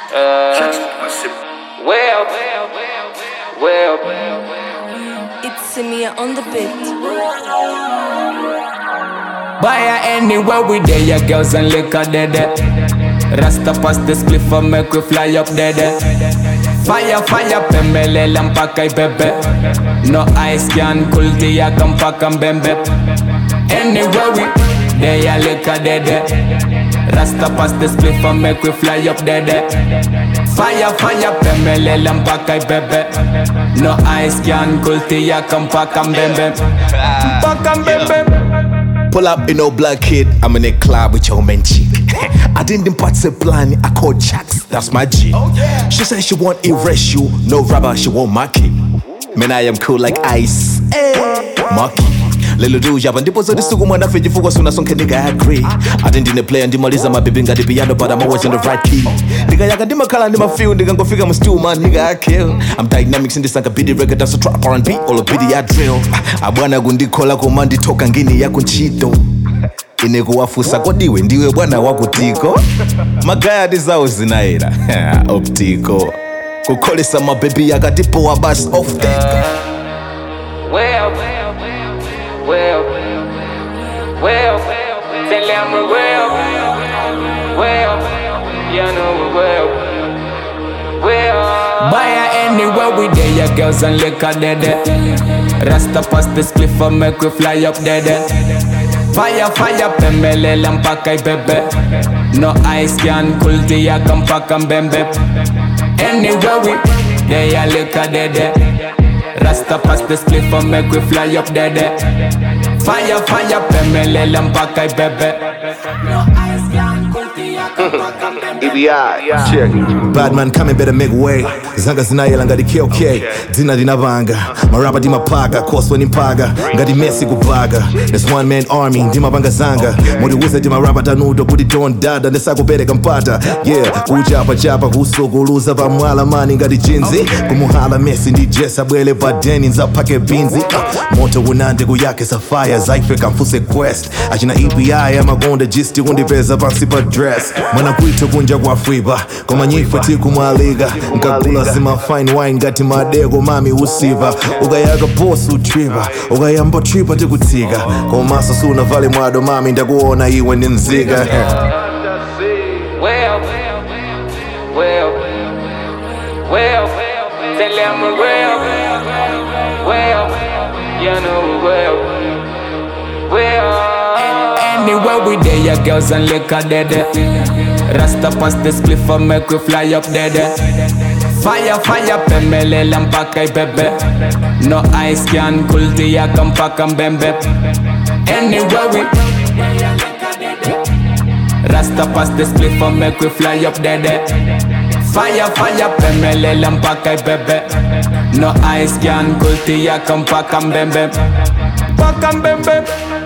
It's Samia on the beat. Buy her anywhere we there, your girls and liquor dead. Rasta pass the spliff for make we fly up dead. Fire, fire, pembele lampa kai bebe. No ice can cool tea, come pack and bembe. Anywhere we there, your liquor dead. Rasta pass the spliff for make we fly up dead. Fire, fire, pembele lampa kai bebe. No ice can cool tea, come pack and bembe. Pack and bembe. Pull up in no black kid, I'm in a club with your man chick. I didn't part a plan, I called Jax, that's my G. She said she won't erase you, no rubber, she won't mark it. Man, I am cool like ice, mark it. Lelo do java ndipo zodi suku mwana feji fuko suna sonke nigga I agree. I didn't play ndimaliza mabibi ngadi piano but I'm always on the right key. Nigga yaga ndima kala ndima feel nigga ngofika mu stew man nigga I kill. I'm dynamics in this like a biddy record that's a trap R&B all a biddy I drill. Abwana gundikola komandi toka ngini yako nchito. Inekuwafusa kodiwe ndiwe bwana wako tiko. Magaya dizao zinaira optiko. Kukolesa mababy yakatipo wa bus off deck. Well, tell them you know buy her anywhere we there, your girls and liquor dead. Rasta pass the spliff for make we fly up dead. Fire, fire, pembele lampa kai bebe. No ice can cool tea, come pack and bembe. Anywhere we there, your liquor dead. Rasta pass the spliff for make we fly up dead. Fire, fire, pembele lampa kai bebe. No ice can cool tea, come pack and bembe. Check. Bad man coming better make way. Zanga zinayela ngadi KOK. Dina dinavanga. Maraba di mapaga. Koswa nimpaga. Ngadi Messi kubaga. There's one man army. Dima banga zanga. Modi wuza di maraba danudo. Put it on dada. Nesako bere kampata. Yeah. Ujapa japa. Kusogoluza vamwala mani ngadi jinzi. Kumuhala Messi ndi jesa. Bwele badeni nzapake binzi. Moto unande kuyake safaya. Zaife kamfuse quest. Achina EPI. Amagonda jisti undiveza vansipa dress. Mwana kuito kunja kwa friba. Koma nyifa tiku mwaliga. Nkakula zima fine wine ngati madego mami usiva. Ugayaga boss utriva. Ugayamba tripa tikutiga. Koma sasuna vale mwado mami ndakuona iwe ni nziga. Well, tell them you know anywhere we there, your girls and liquor dead. Rasta pass the spliff for make we fly up dead. Fire, fire, pembele lampa kai bebe. No ice can cool tea, come pack and bembe. Anywhere we Rasta pass the spliff for make we fly up dead. Fire, fire, pembele lampa kai bebe. No ice can cool tea, come pack and bembe. Pack and bembe.